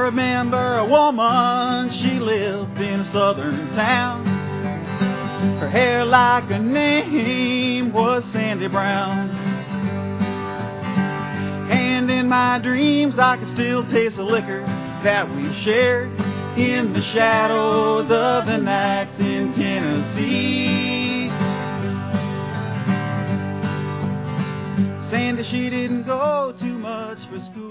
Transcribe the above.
remember a woman, she lived in a southern town. Her hair like a name was Sandy Brown. And in my dreams I can still taste the liquor that we shared in the shadows of the nights in Tennessee. Sandy, she didn't go too much for school.